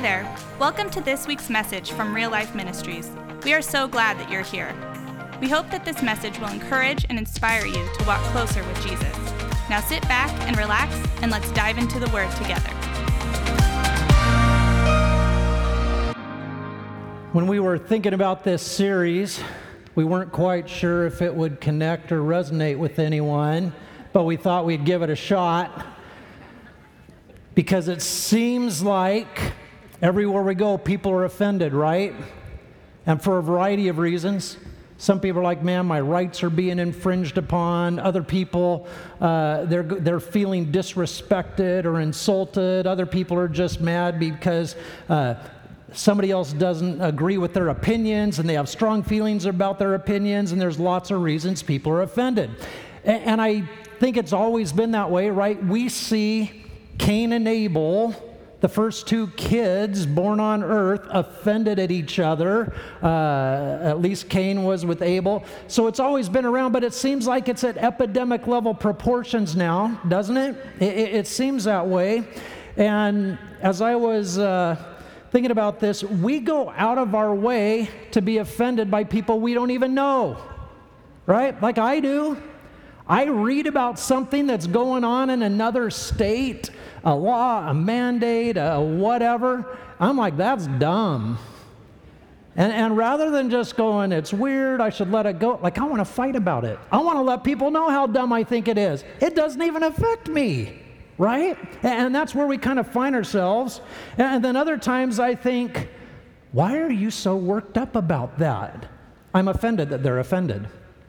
there. Welcome to this week's message from Real Life Ministries. We are so glad that you're here. We hope that this message will encourage and inspire you to walk closer with Jesus. Now sit back and relax, and let's dive into the Word together. When we were thinking about this series, we weren't quite sure if it would connect or resonate with anyone, but we thought we'd give it a shot because it seems like everywhere we go, people are offended, right? And for a variety of reasons. Some people are like, man, my rights are being infringed upon. Other people, they're feeling disrespected or insulted. Other people are just mad because somebody else doesn't agree with their opinions, and they have strong feelings about their opinions, and there's lots of reasons people are offended. And I think it's always been that way, right? We see Cain and Abel, the first two kids born on earth, offended at each other. At least Cain was with Abel. So it's always been around, but it seems like it's at epidemic level proportions now, doesn't it? It seems that way. And as I was thinking about this, we go out of our way to be offended by people we don't even know, right? Like I do. I read about something that's going on in another state, a law, a mandate, whatever. I'm like, that's dumb. And rather than just going, it's weird, I should let it go, like I want to fight about it. I want to let people know how dumb I think it is. It doesn't even affect me, right? And that's where we kind of find ourselves. And then other times I think, why are you so worked up about that? I'm offended that they're offended.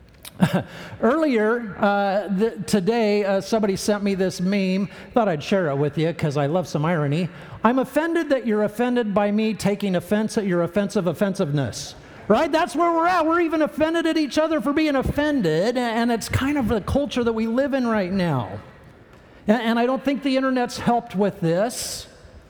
Earlier today, somebody sent me this meme. Thought I'd share it with you because I love some irony. I'm offended that you're offended by me taking offense at your offensive offensiveness. Right? That's where we're at. We're even offended at each other for being offended, and it's kind of the culture that we live in right now. And I don't think the internet's helped with this.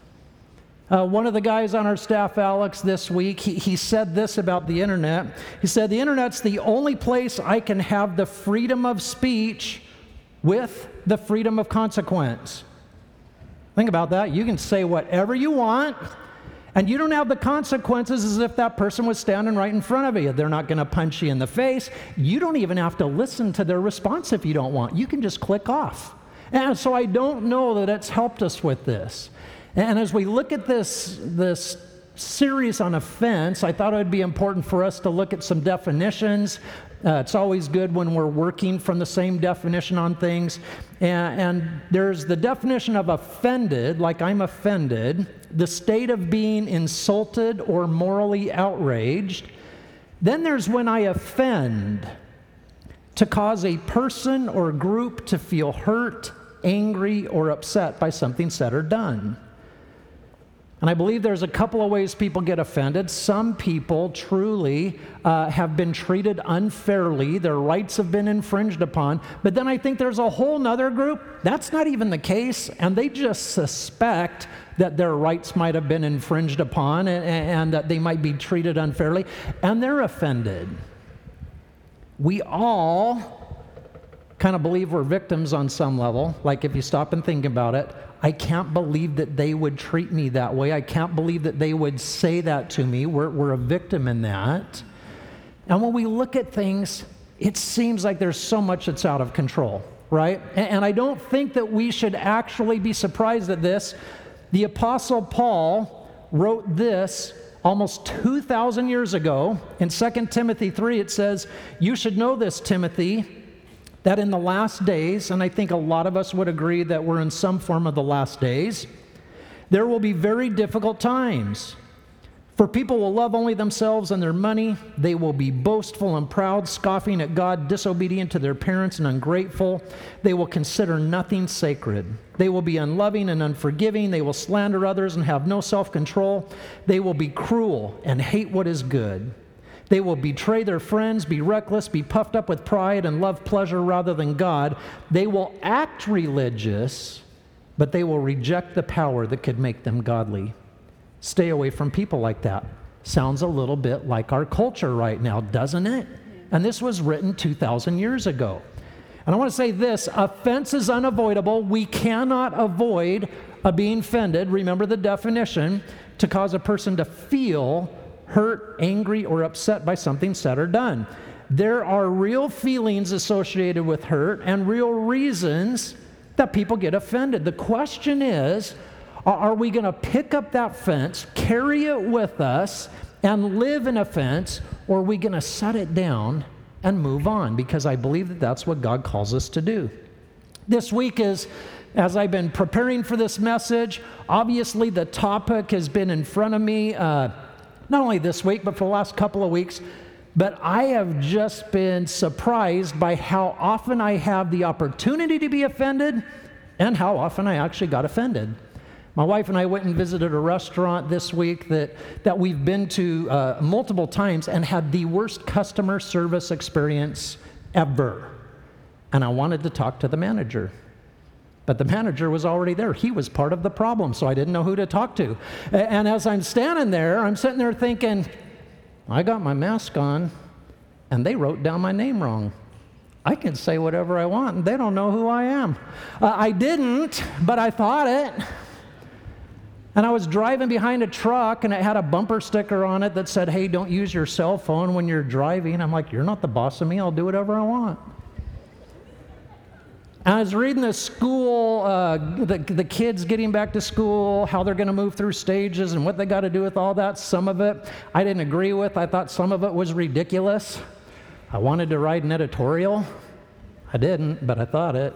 One of the guys on our staff, Alex, this week, he said this about the internet. He said, the internet's the only place I can have the freedom of speech with the freedom of consequence. Think about that. You can say whatever you want, and you don't have the consequences as if that person was standing right in front of you. They're not going to punch you in the face. You don't even have to listen to their response if you don't want. You can just click off. And so I don't know that it's helped us with this. And as we look at this series on offense, I thought it would be important for us to look at some definitions. It's always good when we're working from the same definition on things. And there's the definition of offended, like I'm offended, the state of being insulted or morally outraged. Then there's when I offend, to cause a person or group to feel hurt, angry, or upset by something said or done. And I believe there's a couple of ways people get offended. Some people truly have been treated unfairly. Their rights have been infringed upon. But then I think there's a whole nother group. That's not even the case. And they just suspect that their rights might have been infringed upon and that they might be treated unfairly. And they're offended. We all kind of believe we're victims on some level. Like if you stop and think about it, I can't believe that they would treat me that way. I can't believe that they would say that to me. We're a victim in that. And when we look at things, it seems like there's so much that's out of control, right? And I don't think that we should actually be surprised at this. The Apostle Paul wrote this almost 2,000 years ago. In 2 Timothy 3, it says, "You should know this, Timothy, that in the last days," and I think a lot of us would agree that we're in some form of the last days, "there will be very difficult times. For people will love only themselves and their money. They will be boastful and proud, scoffing at God, disobedient to their parents and ungrateful. They will consider nothing sacred. They will be unloving and unforgiving. They will slander others and have no self-control. They will be cruel and hate what is good. They will betray their friends, be reckless, be puffed up with pride, and love pleasure rather than God. They will act religious, but they will reject the power that could make them godly." Stay away from people like that. Sounds a little bit like our culture right now, doesn't it? And this was written 2,000 years ago. And I want to say this, offense is unavoidable. We cannot avoid being offended. Remember the definition. to cause a person to feel hurt, angry, or upset by something said or done. There are real feelings associated with hurt and real reasons that people get offended. The question is, are we going to pick up that fence, carry it with us, and live in offense, or are we going to set it down and move on? Because I believe that that's what God calls us to do. This week as I've been preparing for this message, obviously the topic has been in front of me, not only this week, but for the last couple of weeks. But I have just been surprised by how often I have the opportunity to be offended and how often I actually got offended. My wife and I went and visited a restaurant this week that we've been to multiple times and had the worst customer service experience ever. And I wanted to talk to the manager. But the manager was already there. He was part of the problem, so I didn't know who to talk to. And as I'm standing there, I'm sitting there thinking, I got my mask on, and they wrote down my name wrong. I can say whatever I want, and they don't know who I am. I didn't, but I thought it. And I was driving behind a truck, and it had a bumper sticker on it that said, hey, don't use your cell phone when you're driving. I'm like, you're not the boss of me. I'll do whatever I want. And I was reading the school, the kids getting back to school, how they're going to move through stages and what they got to do with all that. Some of it I didn't agree with. I thought some of it was ridiculous. I wanted to write an editorial. I didn't, but I thought it.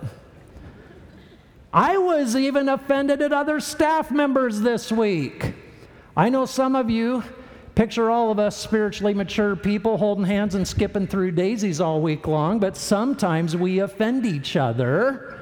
I was even offended at other staff members this week. I know some of you picture all of us spiritually mature people holding hands and skipping through daisies all week long, but sometimes we offend each other.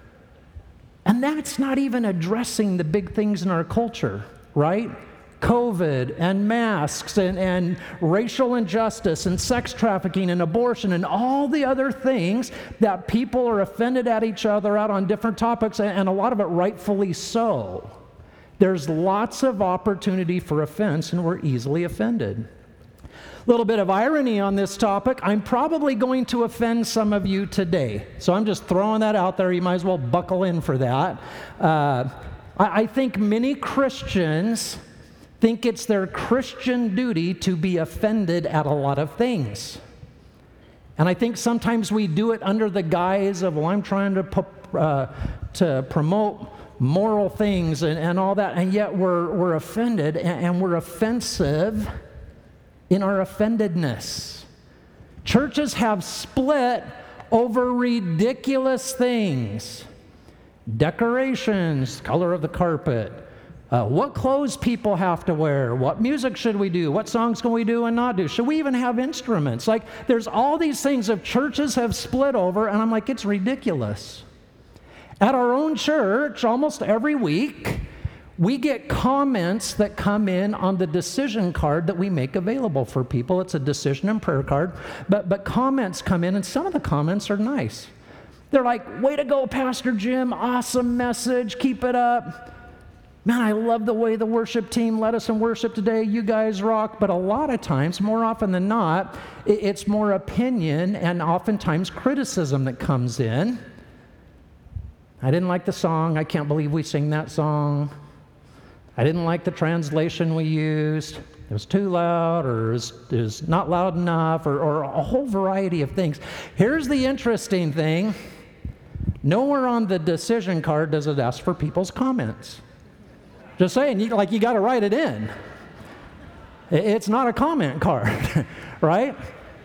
And that's not even addressing the big things in our culture, right? COVID and masks and racial injustice and sex trafficking and abortion and all the other things that people are offended at each other out on different topics, and a lot of it rightfully so. There's lots of opportunity for offense, and we're easily offended. A little bit of irony on this topic. I'm probably going to offend some of you today. So I'm just throwing that out there. You might as well buckle in for that. I think many Christians think it's their Christian duty to be offended at a lot of things. And I think sometimes we do it under the guise of, well, I'm trying to promote moral things and all that, and yet we're offended, and we're offensive in our offendedness. Churches have split over ridiculous things. Decorations, color of the carpet, what clothes people have to wear, what music should we do, what songs can we do and not do, should we even have instruments? Like, there's all these things that churches have split over, and I'm like, it's ridiculous. At our own church, almost every week, we get comments that come in on the decision card that we make available for people. It's a decision and prayer card, but comments come in, and some of the comments are nice. They're like, way to go, Pastor Jim, awesome message, keep it up. Man, I love the way the worship team led us in worship today. You guys rock. But a lot of times, more often than not, it's more opinion and oftentimes criticism that comes in. I didn't like the song. I can't believe we sing that song. I didn't like the translation we used. It was too loud, or it was not loud enough, or a whole variety of things. Here's the interesting thing. Nowhere on the decision card does it ask for people's comments. Just saying, you got to write it in. It's not a comment card, right?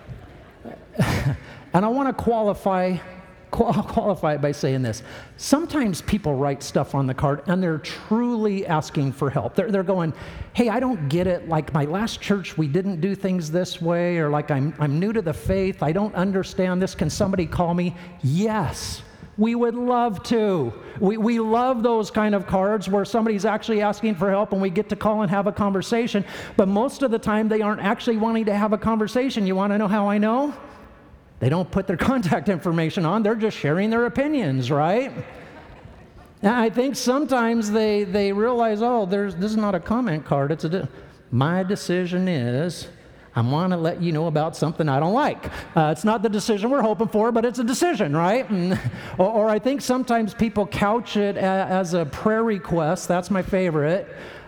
And I want to qualify it by saying this. Sometimes people write stuff on the card and they're truly asking for help. They're going, hey, I don't get it. Like my last church, we didn't do things this way, or like I'm new to the faith. I don't understand this. Can somebody call me? Yes. We would love to. We love those kind of cards where somebody's actually asking for help and we get to call and have a conversation. But most of the time, they aren't actually wanting to have a conversation. You want to know how I know? They don't put their contact information on. They're just sharing their opinions, right? And I think sometimes they realize, oh, this is not a comment card. My decision is, I want to let you know about something I don't like. It's not the decision we're hoping for, but it's a decision, right? Or I think sometimes people couch it as a prayer request. That's my favorite.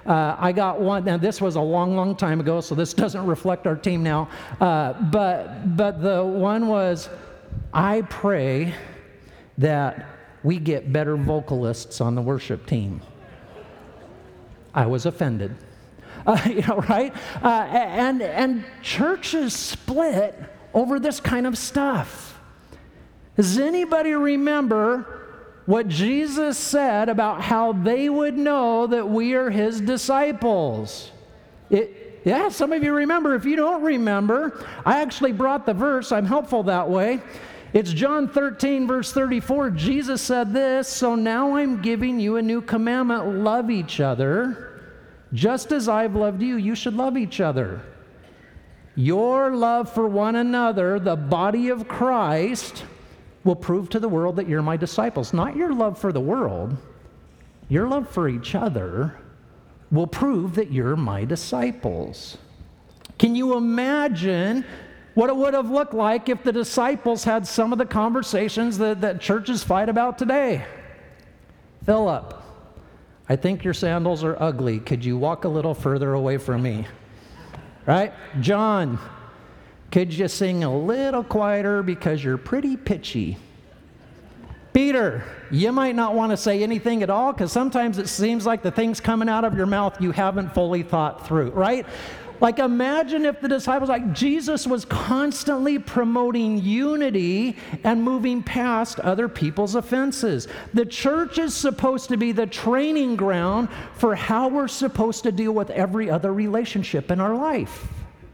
I got one. Now, this was a long, long time ago, so this doesn't reflect our team now. But the one was, I pray that we get better vocalists on the worship team. I was offended. Right? And churches split over this kind of stuff. Does anybody remember what Jesus said about how they would know that we are his disciples? Yeah, some of you remember. If you don't remember, I actually brought the verse. I'm helpful that way. It's John 13, verse 34. Jesus said this, "So now I'm giving you a new commandment. Love each other. Just as I've loved you, you should love each other. Your love for one another, the body of Christ, will prove to the world that you're my disciples." Not your love for the world. Your love for each other will prove that you're my disciples. Can you imagine what it would have looked like if the disciples had some of the conversations that churches fight about today? Philip, I think your sandals are ugly. Could you walk a little further away from me? Right? John, could you sing a little quieter because you're pretty pitchy? Peter, you might not want to say anything at all because sometimes it seems like the things coming out of your mouth you haven't fully thought through, right? Like, imagine if the disciples, like Jesus was constantly promoting unity and moving past other people's offenses. The church is supposed to be the training ground for how we're supposed to deal with every other relationship in our life.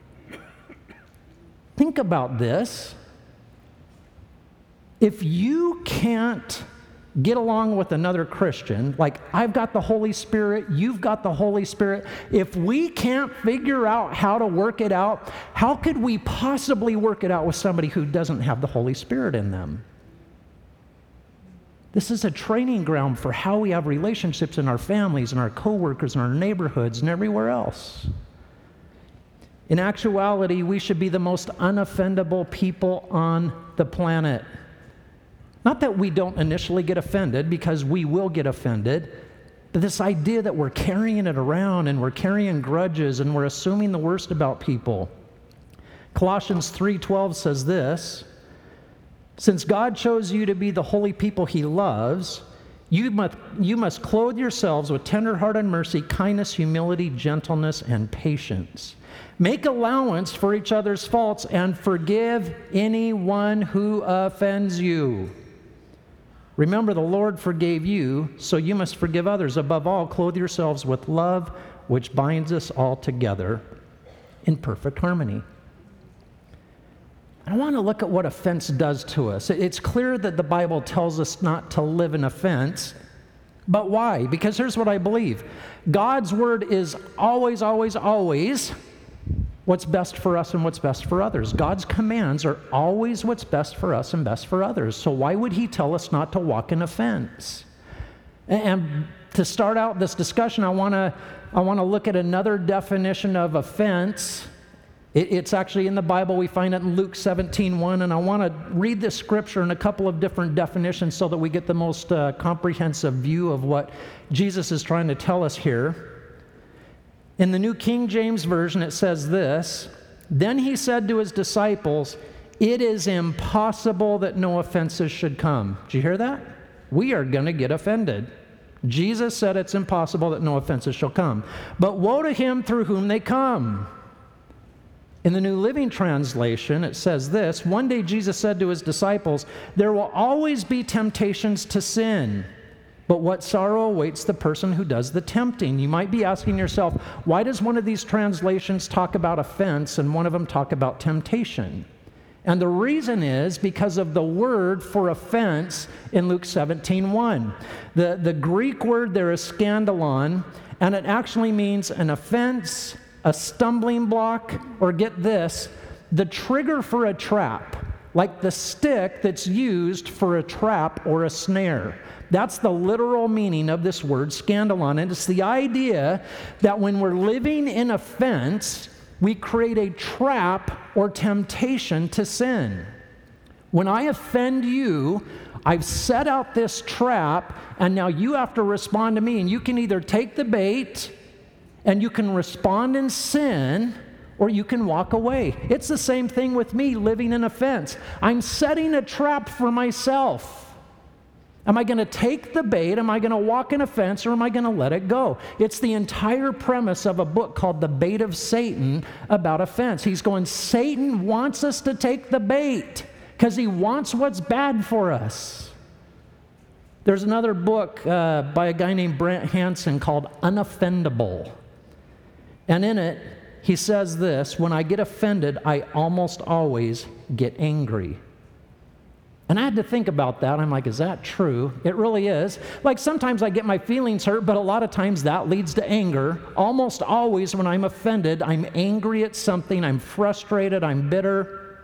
Think about this. If you can't get along with another Christian, like I've got the Holy Spirit, you've got the Holy Spirit, if we can't figure out how to work it out, how could we possibly work it out with somebody who doesn't have the Holy Spirit in them? This is a training ground for how we have relationships in our families and our coworkers and our neighborhoods and everywhere else. In actuality, we should be the most unoffendable people on the planet. Not that we don't initially get offended, because we will get offended, but this idea that we're carrying it around and we're carrying grudges and we're assuming the worst about people. Colossians 3:12 says this, "Since God chose you to be the holy people he loves, you must clothe yourselves with tender heart and mercy, kindness, humility, gentleness, and patience. Make allowance for each other's faults and forgive anyone who offends you. Remember, the Lord forgave you, so you must forgive others. Above all, clothe yourselves with love, which binds us all together in perfect harmony." I want to look at what offense does to us. It's clear that the Bible tells us not to live in offense, but why? Because here's what I believe. God's word is always, always, always what's best for us and what's best for others. God's commands are always what's best for us and best for others. So why would he tell us not to walk in offense? And to start out this discussion, I want to look at another definition of offense. It's actually in the Bible. We find it in Luke 17:1, and I want to read this scripture in a couple of different definitions so that we get the most comprehensive view of what Jesus is trying to tell us here. In the New King James Version, it says this, "Then he said to his disciples, 'It is impossible that no offenses should come.'" Did you hear that? We are going to get offended. Jesus said it's impossible that no offenses shall come. "But woe to him through whom they come." In the New Living Translation, it says this, "One day Jesus said to his disciples, 'There will always be temptations to sin. But what sorrow awaits the person who does the tempting?'" You might be asking yourself, why does one of these translations talk about offense and one of them talk about temptation? And the reason is because of the word for offense in Luke 17:1. The Greek word there is scandalon, and it actually means an offense, a stumbling block, or get this, the trigger for a trap, like the stick that's used for a trap or a snare. That's the literal meaning of this word scandalon. And it's the idea that when we're living in offense, we create a trap or temptation to sin. When I offend you, I've set out this trap, and now you have to respond to me. And you can either take the bait And you can respond in sin, or you can walk away. It's the same thing with me living in offense. I'm setting a trap for myself. Am I going to take the bait? Am I going to walk in offense, or am I going to let it go? It's the entire premise of a book called The Bait of Satan about offense. He's going, Satan wants us to take the bait because he wants what's bad for us. There's another book by a guy named Brent Hansen called Unoffendable. And in it, he says this: when I get offended, I almost always get angry. And I had to think about that. I'm like, is that true? It really is. Like sometimes I get my feelings hurt, but a lot of times that leads to anger. Almost always when I'm offended, I'm angry at something, I'm frustrated, I'm bitter.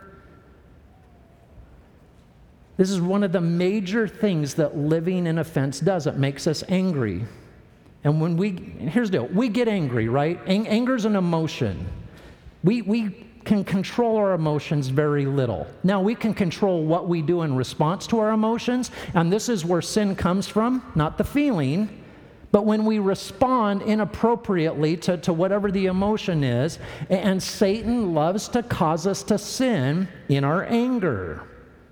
This is one of the major things that living in offense does. It makes us angry. And here's the deal, we get angry, right? Anger's an emotion. We can control our emotions very little. Now, we can control what we do in response to our emotions, and this is where sin comes from, not the feeling, but when we respond inappropriately to whatever the emotion is, and Satan loves to cause us to sin in our anger.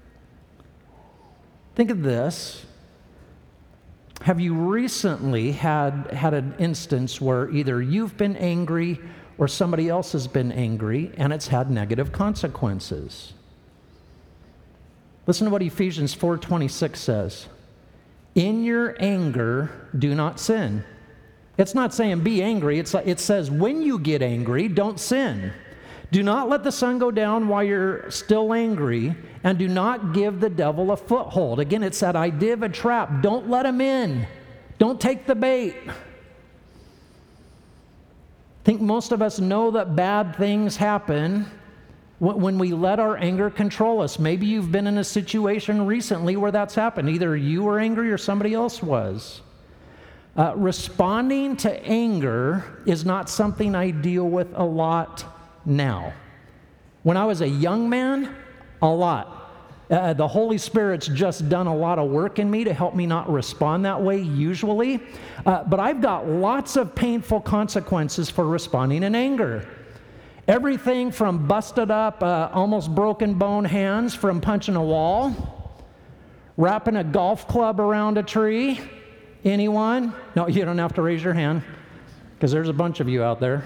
Think of this. Have you recently had an instance where either you've been angry or somebody else has been angry, and it's had negative consequences? Listen to what Ephesians 4:26 says. In your anger, do not sin. It's not saying be angry. It says when you get angry, don't sin. Do not let the sun go down while you're still angry, and do not give the devil a foothold. Again, it's that idea of a trap. Don't let him in. Don't take the bait. I think most of us know that bad things happen when we let our anger control us. Maybe you've been in a situation recently where that's happened. Either you were angry or somebody else was. Responding to anger is not something I deal with a lot now. When I was a young man, a lot. The Holy Spirit's just done a lot of work in me to help me not respond that way usually. But I've got lots of painful consequences for responding in anger. Everything from busted up, almost broken bone hands from punching a wall, wrapping a golf club around a tree. Anyone? No, you don't have to raise your hand because there's a bunch of you out there.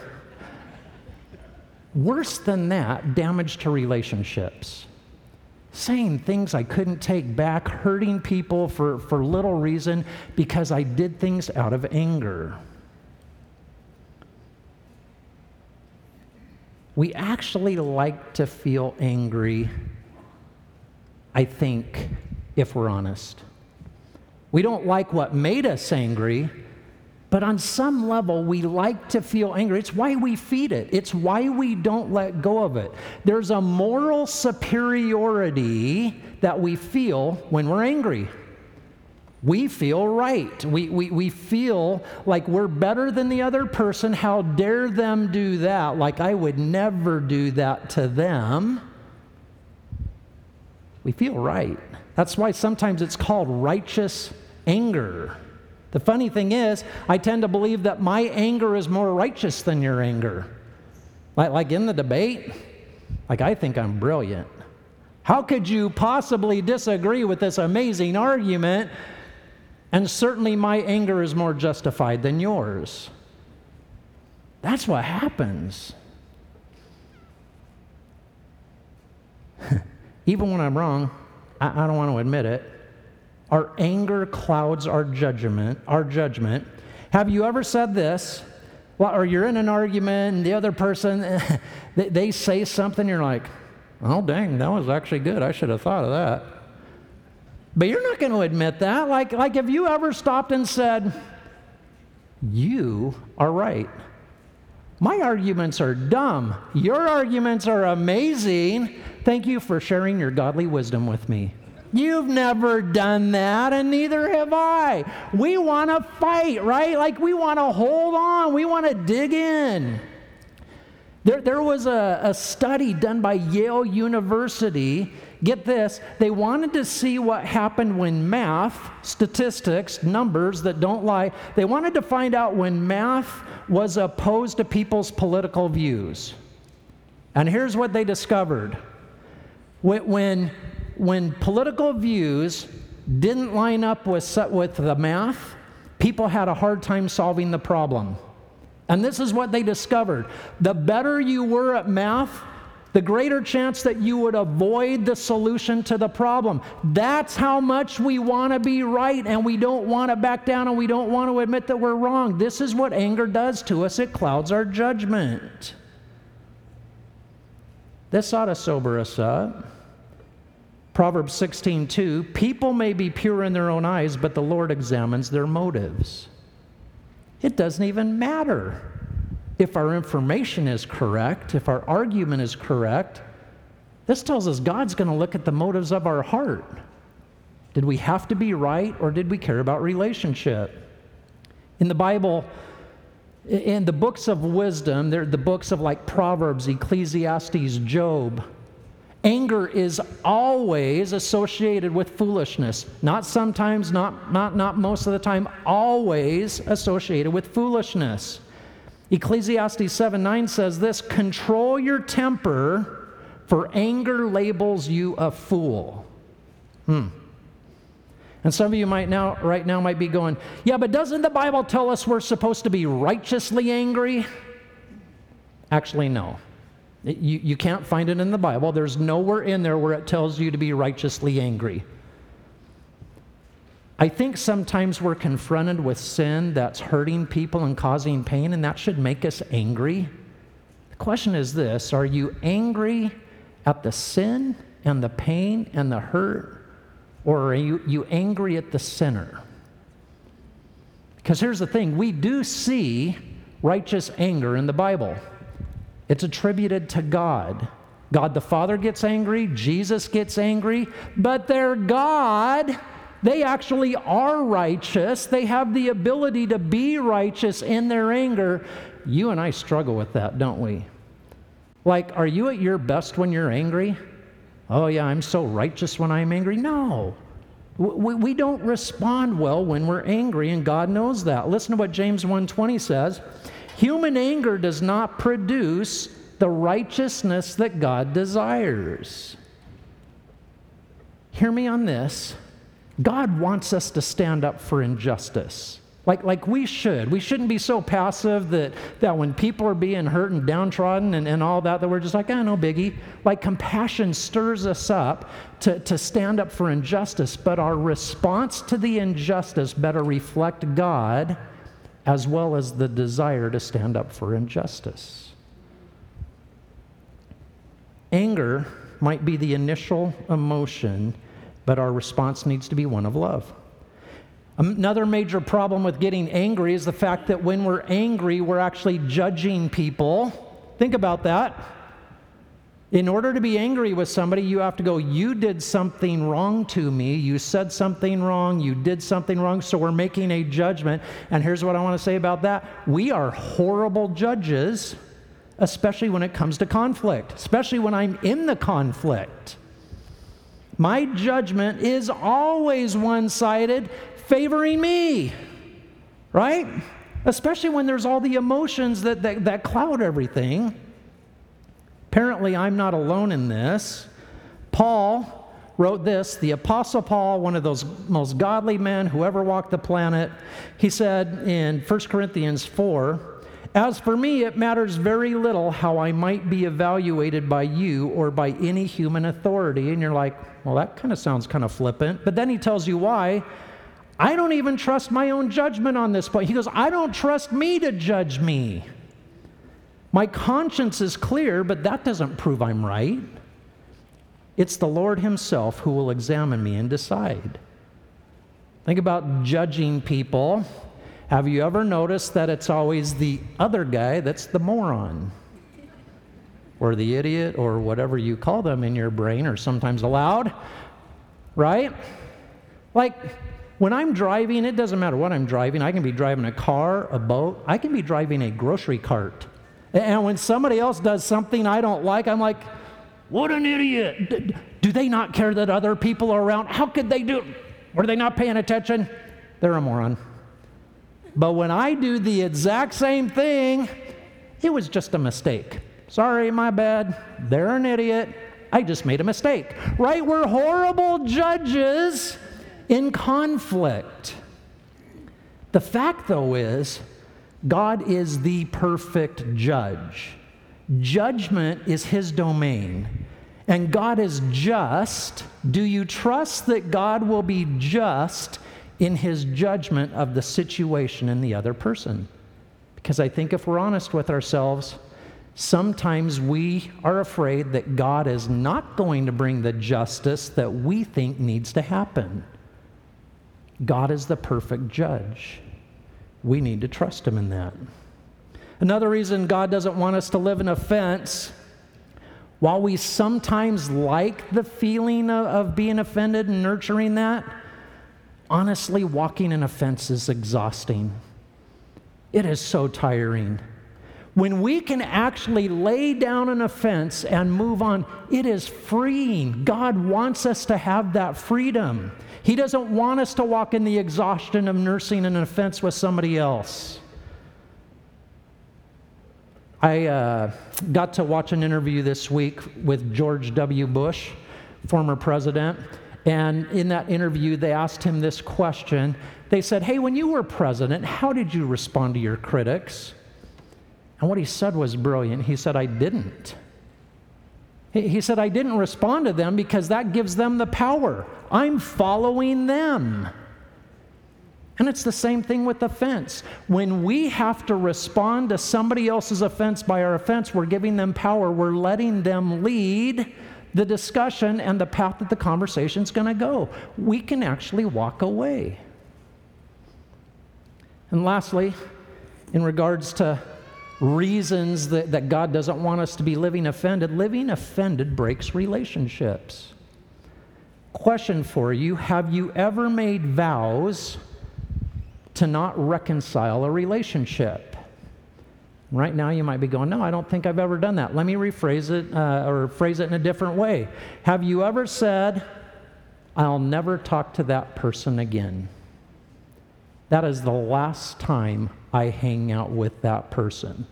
Worse than that, damage to relationships. Saying things I couldn't take back, hurting people for little reason because I did things out of anger. We actually like to feel angry, I think, if we're honest. We don't like what made us angry, but on some level, we like to feel angry. It's why we feed it. It's why we don't let go of it. There's a moral superiority that we feel when we're angry. We feel right. We feel like we're better than the other person. How dare them do that? Like I would never do that to them. We feel right. That's why sometimes it's called righteous anger. The funny thing is, I tend to believe that my anger is more righteous than your anger. Like in the debate, like I think I'm brilliant. How could you possibly disagree with this amazing argument? And certainly my anger is more justified than yours. That's what happens. Even when I'm wrong, I don't want to admit it. Our anger clouds our judgment. Have you ever said this? Well, or you're in an argument and the other person, they say something, you're like, oh, dang, that was actually good. I should have thought of that. But you're not going to admit that. Like have you ever stopped and said, you are right. My arguments are dumb. Your arguments are amazing. Thank you for sharing your godly wisdom with me. You've never done that, and neither have I. We want to fight, right? Like we want to hold on. We want to dig in. There was a study done by Yale University. get this, they wanted to see what happened when math, statistics, numbers that don't lie, they wanted to find out when math was opposed to people's political views. And here's what they discovered. When political views didn't line up with the math, people had a hard time solving the problem. And this is what they discovered. The better you were at math, the greater chance that you would avoid the solution to the problem. That's how much we want to be right, and we don't want to back down, and we don't want to admit that we're wrong. This is what anger does to us. It clouds our judgment. This ought to sober us up. Proverbs 16:2, people may be pure in their own eyes, but the Lord examines their motives. It doesn't even matter if our information is correct, if our argument is correct. This tells us God's going to look at the motives of our heart. Did we have to be right, or did we care about relationship? In the Bible, in the books of wisdom, they're the books of like Proverbs, Ecclesiastes, Job. Anger is always associated with foolishness. Not sometimes, not most of the time, always associated with foolishness. Ecclesiastes 7:9 says this, control your temper, for anger labels you a fool. And some of you right now might be going, yeah, but doesn't the Bible tell us we're supposed to be righteously angry? Actually, no. You can't find it in the Bible. There's nowhere in there where it tells you to be righteously angry. I think sometimes we're confronted with sin that's hurting people and causing pain, and that should make us angry. The question is this, are you angry at the sin and the pain and the hurt, or are you angry at the sinner? Because here's the thing, we do see righteous anger in the Bible. It's attributed to God. God the Father gets angry, Jesus gets angry, but they're God. They actually are righteous. They have the ability to be righteous in their anger. You and I struggle with that, don't we? Like, are you at your best when you're angry? Oh yeah, I'm so righteous when I'm angry. No. We don't respond well when we're angry, and God knows that. Listen to what James 1:20 says. Human anger does not produce the righteousness that God desires. Hear me on this. God wants us to stand up for injustice. Like we should. We shouldn't be so passive that when people are being hurt and downtrodden and all that we're just like, no biggie. Like compassion stirs us up to stand up for injustice, but our response to the injustice better reflect God as well as the desire to stand up for injustice. Anger might be the initial emotion, but our response needs to be one of love. Another major problem with getting angry is the fact that when we're angry, we're actually judging people. Think about that. In order to be angry with somebody, you have to go, you did something wrong to me, you said something wrong, you did something wrong, so we're making a judgment. And here's what I want to say about that. We are horrible judges, especially when it comes to conflict, especially when I'm in the conflict. My judgment is always one-sided, favoring me, right? Especially when there's all the emotions that cloud everything. Apparently, I'm not alone in this. Paul wrote this, the Apostle Paul, one of those most godly men who ever walked the planet. He said in 1 Corinthians 4, as for me, it matters very little how I might be evaluated by you or by any human authority. And you're like, well, that kind of sounds kind of flippant. But then he tells you why. I don't even trust my own judgment on this point. He goes, I don't trust me to judge me. My conscience is clear, but that doesn't prove I'm right. It's the Lord himself who will examine me and decide. Think about judging people. Have you ever noticed that it's always the other guy that's the moron? Or the idiot, or whatever you call them in your brain, or sometimes aloud, right? Like, when I'm driving, it doesn't matter what I'm driving. I can be driving a car, a boat. I can be driving a grocery cart. And when somebody else does something I don't like, I'm like, What an idiot. Do they not care that other people are around? How could they do it? Were they not paying attention? They're a moron. But when I do the exact same thing, it was just a mistake. Sorry, my bad. They're an idiot. I just made a mistake. Right? We're horrible judges in conflict. The fact, though, is God is the perfect judge. Judgment is his domain. And God is just. Do you trust that God will be just in his judgment of the situation in the other person? Because I think if we're honest with ourselves, sometimes we are afraid that God is not going to bring the justice that we think needs to happen. God is the perfect judge. We need to trust him in that. Another reason God doesn't want us to live in offense, while we sometimes like the feeling of being offended and nurturing that, honestly, walking in offense is exhausting. It is so tiring. When we can actually lay down an offense and move on, it is freeing. God wants us to have that freedom. He doesn't want us to walk in the exhaustion of nursing an offense with somebody else. I got to watch an interview this week with George W. Bush, former president. And in that interview, they asked him this question. They said, hey, when you were president, how did you respond to your critics? And what he said was brilliant. He said, I didn't. He said, I didn't respond to them because that gives them the power. I'm following them. And it's the same thing with offense. When we have to respond to somebody else's offense by our offense, we're giving them power. We're letting them lead the discussion and the path that the conversation's going to go. We can actually walk away. And lastly, in regards to reasons that God doesn't want us to be living offended breaks relationships. Question for you, have you ever made vows to not reconcile a relationship? Right now you might be going, no, I don't think I've ever done that. Let me rephrase it or phrase it in a different way. Have you ever said, I'll never talk to that person again? That is the last time I hang out with that person.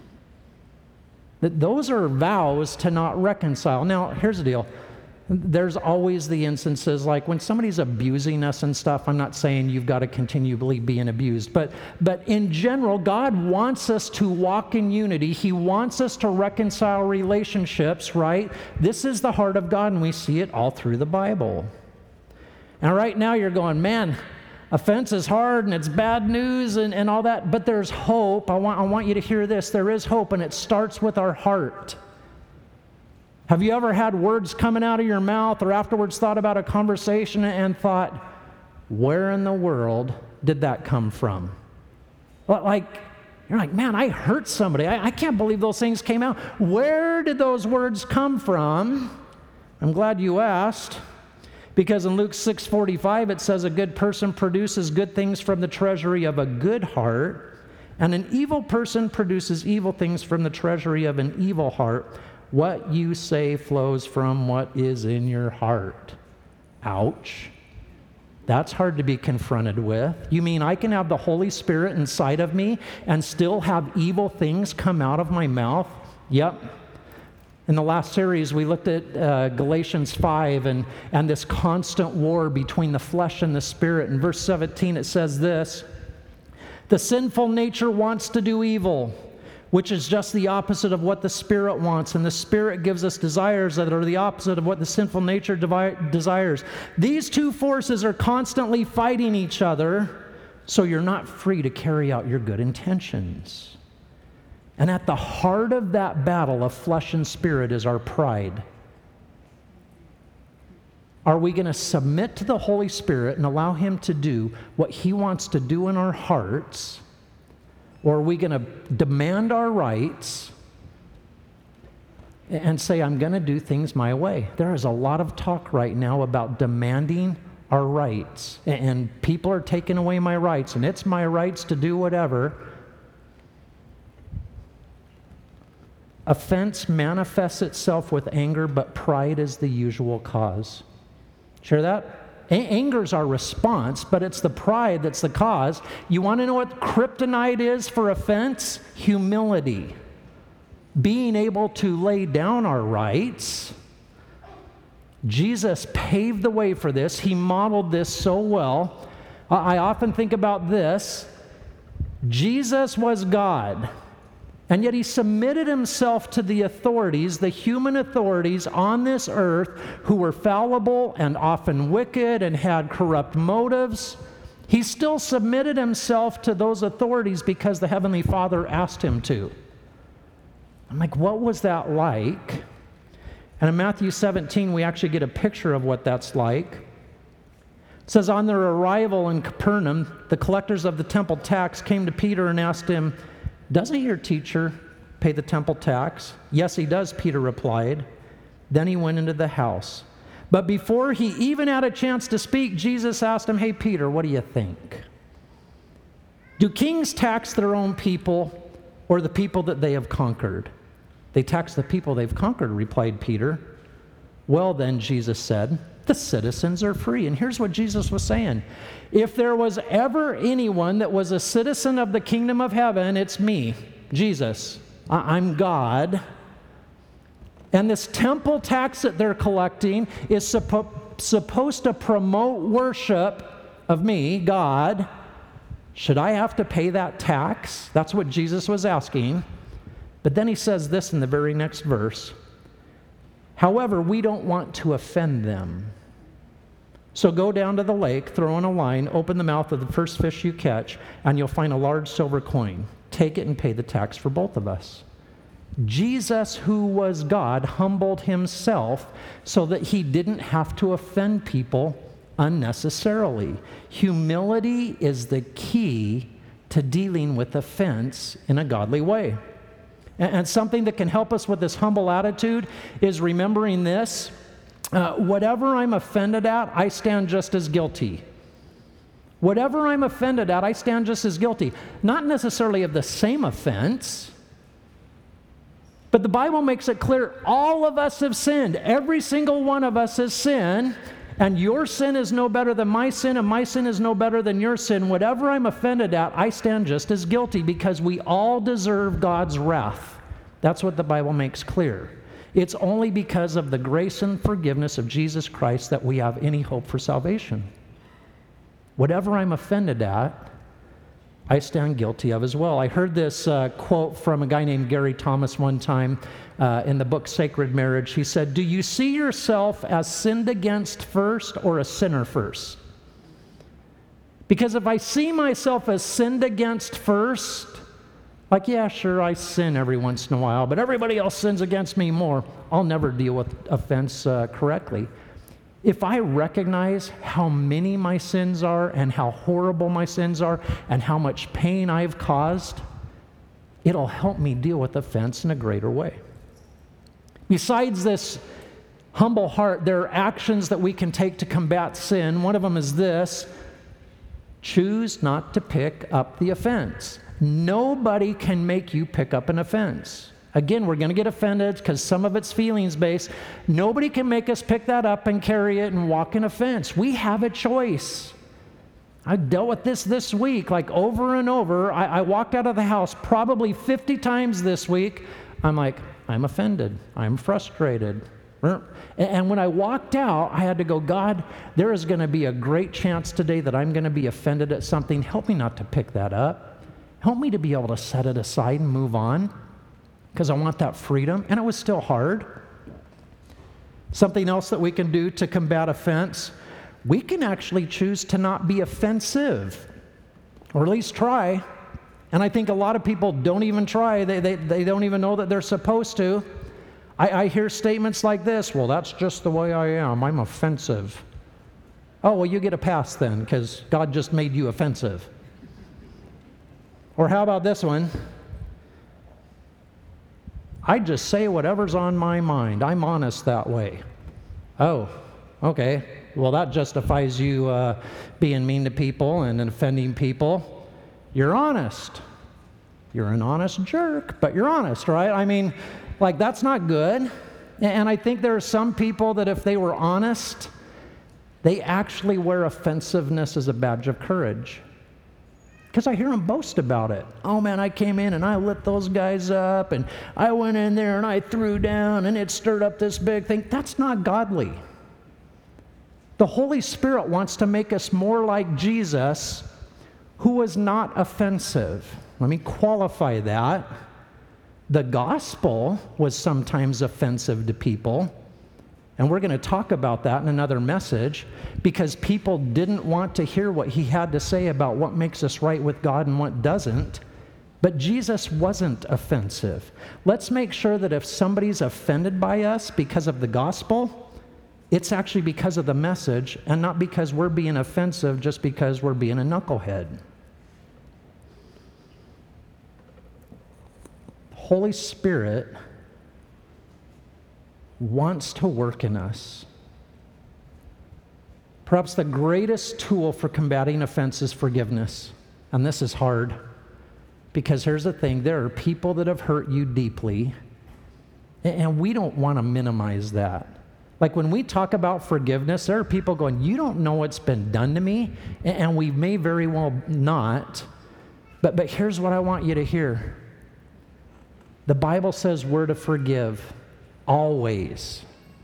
Those are vows to not reconcile. Now, here's the deal. There's always the instances like when somebody's abusing us and stuff. I'm not saying you've got to continually being abused, but in general, God wants us to walk in unity. He wants us to reconcile relationships, right? This is the heart of God, and we see it all through the Bible. And right now you're going, man, offense is hard and it's bad news and all that, but there's hope. I want you to hear this. There is hope, and it starts with our heart. Have you ever had words coming out of your mouth or afterwards thought about a conversation and thought, where in the world did that come from? Like, you're like, man, I hurt somebody. I can't believe those things came out. Where did those words come from? I'm glad you asked. Because in Luke 6:45, it says, a good person produces good things from the treasury of a good heart, and an evil person produces evil things from the treasury of an evil heart. What you say flows from what is in your heart. Ouch. That's hard to be confronted with. You mean I can have the Holy Spirit inside of me and still have evil things come out of my mouth? Yep. In the last series, we looked at Galatians 5 and this constant war between the flesh and the spirit. In verse 17, it says this, the sinful nature wants to do evil, which is just the opposite of what the Spirit wants. And the Spirit gives us desires that are the opposite of what the sinful nature desires. These two forces are constantly fighting each other, so you're not free to carry out your good intentions. And at the heart of that battle of flesh and spirit is our pride. Are we going to submit to the Holy Spirit and allow Him to do what He wants to do in our hearts? Or are we going to demand our rights and say, I'm going to do things my way? There is a lot of talk right now about demanding our rights. And people are taking away my rights, and it's my rights to do whatever. Offense manifests itself with anger, but pride is the usual cause. Share that? Anger is our response, but it's the pride that's the cause. You want to know what kryptonite is for offense? Humility. Being able to lay down our rights. Jesus paved the way for this. He modeled this so well. I often think about this. Jesus was God, and yet he submitted himself to the authorities, the human authorities on this earth, who were fallible and often wicked and had corrupt motives. He still submitted himself to those authorities because the Heavenly Father asked him to. I'm like, what was that like? And in Matthew 17, we actually get a picture of what that's like. It says, on their arrival in Capernaum, the collectors of the temple tax came to Peter and asked him, doesn't your teacher pay the temple tax? Yes, he does, Peter replied. Then he went into the house. But before he even had a chance to speak, Jesus asked him, hey, Peter, what do you think? Do kings tax their own people or the people that they have conquered? They tax the people they've conquered, replied Peter. Well then, Jesus said, the citizens are free. And here's what Jesus was saying. If there was ever anyone that was a citizen of the kingdom of heaven, it's me, Jesus. I'm God. And this temple tax that they're collecting is supposed to promote worship of me, God. Should I have to pay that tax? That's what Jesus was asking. But then he says this in the very next verse. However, we don't want to offend them. So go down to the lake, throw in a line, open the mouth of the first fish you catch, and you'll find a large silver coin. Take it and pay the tax for both of us. Jesus, who was God, humbled himself so that he didn't have to offend people unnecessarily. Humility is the key to dealing with offense in a godly way. And something that can help us with this humble attitude is remembering this. Whatever I'm offended at, I stand just as guilty. Whatever I'm offended at, I stand just as guilty. Not necessarily of the same offense, but the Bible makes it clear all of us have sinned. Every single one of us has sinned, and your sin is no better than my sin, and my sin is no better than your sin. Whatever I'm offended at, I stand just as guilty because we all deserve God's wrath. That's what the Bible makes clear. It's only because of the grace and forgiveness of Jesus Christ that we have any hope for salvation. Whatever I'm offended at, I stand guilty of as well. I heard this quote from a guy named Gary Thomas one time in the book Sacred Marriage. He said, do you see yourself as sinned against first or a sinner first? Because if I see myself as sinned against first, like, yeah, sure, I sin every once in a while, but everybody else sins against me more, I'll never deal with offense correctly. If I recognize how many my sins are and how horrible my sins are and how much pain I've caused, it'll help me deal with offense in a greater way. Besides this humble heart, there are actions that we can take to combat sin. One of them is this: choose not to pick up the offense. Nobody can make you pick up an offense. Again, we're going to get offended because some of it's feelings-based. Nobody can make us pick that up and carry it and walk in offense. We have a choice. I dealt with this week, like over and over. I walked out of the house probably 50 times this week. I'm like, I'm offended. I'm frustrated. And when I walked out, I had to go, God, there is going to be a great chance today that I'm going to be offended at something. Help me not to pick that up. Help me to be able to set it aside and move on, because I want that freedom. And it was still hard. Something else that we can do to combat offense, we can actually choose to not be offensive, or at least try. And I think a lot of people don't even try. They don't even know that they're supposed to. I hear statements like this: well, that's just the way I am. I'm offensive. Oh, well, you get a pass then, because God just made you offensive. Or how about this one? I just say whatever's on my mind. I'm honest that way. Oh, okay. Well, that justifies you being mean to people and offending people. You're honest. You're an honest jerk, but you're honest, right? I mean, Like, that's not good. And I think there are some people that if they were honest, they actually wear offensiveness as a badge of courage. Because I hear them boast about it. Oh man, I came in and I lit those guys up, and I went in there and I threw down and it stirred up this big thing. That's not godly. The Holy Spirit wants to make us more like Jesus, who was not offensive. Let me qualify that. The gospel was sometimes offensive to people, and we're going to talk about that in another message, because people didn't want to hear what he had to say about what makes us right with God and what doesn't. But Jesus wasn't offensive. Let's make sure that if somebody's offended by us because of the gospel, it's actually because of the message and not because we're being offensive just because we're being a knucklehead. Holy Spirit wants to work in us. Perhaps the greatest tool for combating offense is forgiveness. And this is hard, because here's the thing, there are people that have hurt you deeply, and we don't want to minimize that. Like when we talk about forgiveness, there are people going, you don't know what's been done to me, and we may very well not, but here's what I want you to hear. The Bible says we're to forgive always.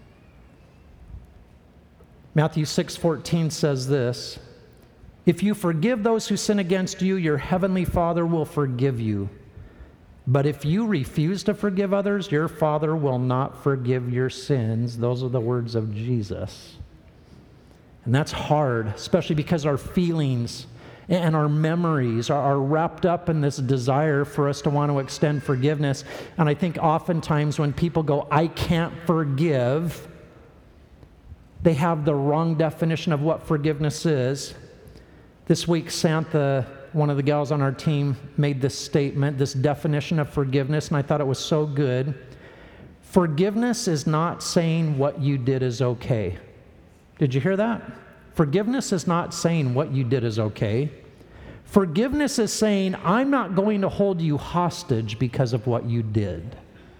Matthew 6:14 says this, if you forgive those who sin against you, your heavenly Father will forgive you. But if you refuse to forgive others, your Father will not forgive your sins. Those are the words of Jesus. And that's hard, especially because our feelings and our memories are wrapped up in this desire for us to want to extend forgiveness. And I think oftentimes when people go, I can't forgive, they have the wrong definition of what forgiveness is. This week, Santha, one of the gals on our team, made this statement, this definition of forgiveness, and I thought it was so good. Forgiveness is not saying what you did is okay. Did you hear that? Forgiveness is not saying what you did is okay. Forgiveness is saying, I'm not going to hold you hostage because of what you did.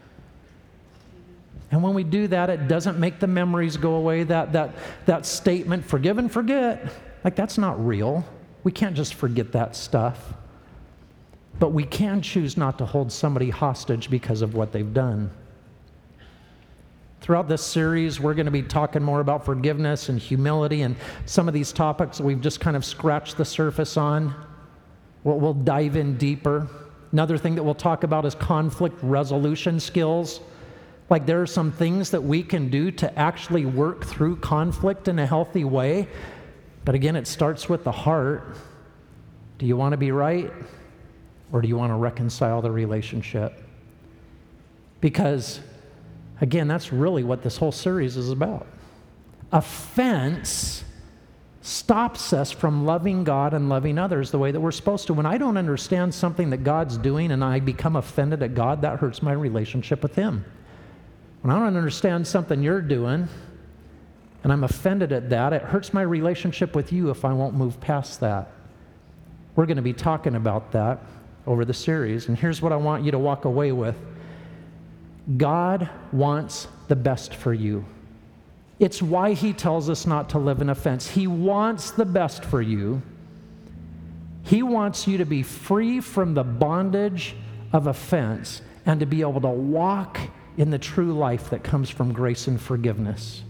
And when we do that, it doesn't make the memories go away. That statement, forgive and forget, like that's not real. We can't just forget that stuff. But we can choose not to hold somebody hostage because of what they've done. Throughout this series, we're going to be talking more about forgiveness and humility and some of these topics that we've just kind of scratched the surface on. We'll dive in deeper. Another thing that we'll talk about is conflict resolution skills. Like there are some things that we can do to actually work through conflict in a healthy way. But again, it starts with the heart. Do you want to be right? Or do you want to reconcile the relationship? Because again, that's really what this whole series is about. Offense stops us from loving God and loving others the way that we're supposed to. When I don't understand something that God's doing and I become offended at God, that hurts my relationship with Him. When I don't understand something you're doing and I'm offended at that, it hurts my relationship with you if I won't move past that. We're going to be talking about that over the series, and here's what I want you to walk away with. God wants the best for you. It's why He tells us not to live in offense. He wants the best for you. He wants you to be free from the bondage of offense and to be able to walk in the true life that comes from grace and forgiveness.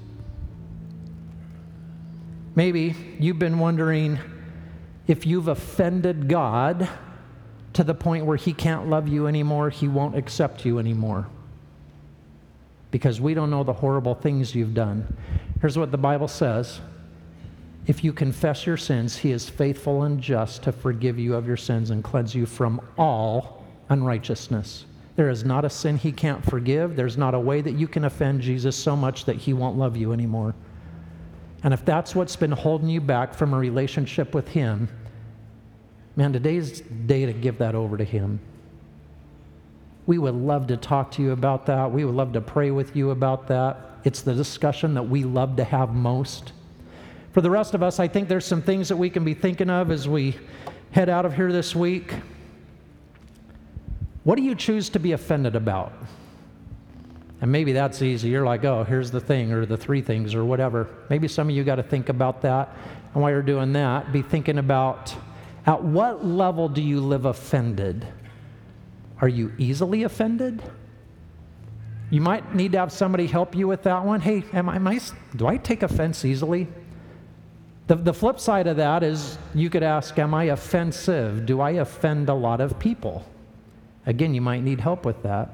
Maybe you've been wondering if you've offended God to the point where He can't love you anymore, He won't accept you anymore. Because we don't know the horrible things you've done. Here's what the Bible says. If you confess your sins, He is faithful and just to forgive you of your sins and cleanse you from all unrighteousness. There is not a sin He can't forgive. There's not a way that you can offend Jesus so much that He won't love you anymore. And if that's what's been holding you back from a relationship with Him, man, today's the day to give that over to Him. We would love to talk to you about that. We would love to pray with you about that. It's the discussion that we love to have most. For the rest of us, I think there's some things that we can be thinking of as we head out of here this week. What do you choose to be offended about? And maybe that's easy. You're like, oh, here's the thing, or the three things, or whatever. Maybe some of you got to think about that. And while you're doing that, be thinking about, at what level do you live offended? Are you easily offended? You might need to have somebody help you with that one. Hey, do I take offense easily? The flip side of that is you could ask, am I offensive? Do I offend a lot of people? Again, you might need help with that.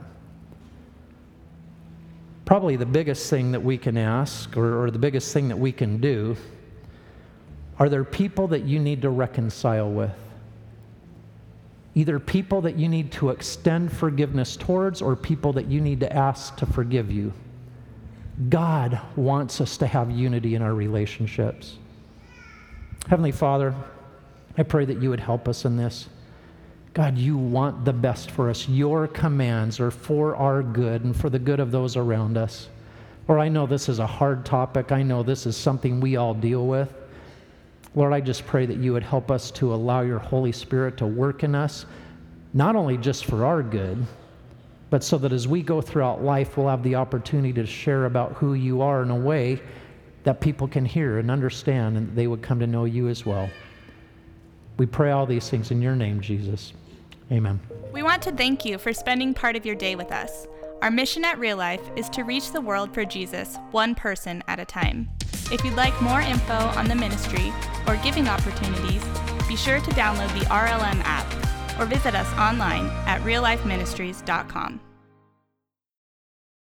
Probably the biggest thing that we can ask, or the biggest thing that we can do, are there people that you need to reconcile with? Either people that you need to extend forgiveness towards, or people that you need to ask to forgive you. God wants us to have unity in our relationships. Heavenly Father, I pray that you would help us in this. God, you want the best for us. Your commands are for our good and for the good of those around us. Lord, I know this is a hard topic. I know this is something we all deal with. Lord, I just pray that you would help us to allow your Holy Spirit to work in us, not only just for our good, but so that as we go throughout life, we'll have the opportunity to share about who you are in a way that people can hear and understand, and they would come to know you as well. We pray all these things in your name, Jesus. Amen. We want to thank you for spending part of your day with us. Our mission at Real Life is to reach the world for Jesus, one person at a time. If you'd like more info on the ministry or giving opportunities, be sure to download the RLM app or visit us online at reallifeministries.com.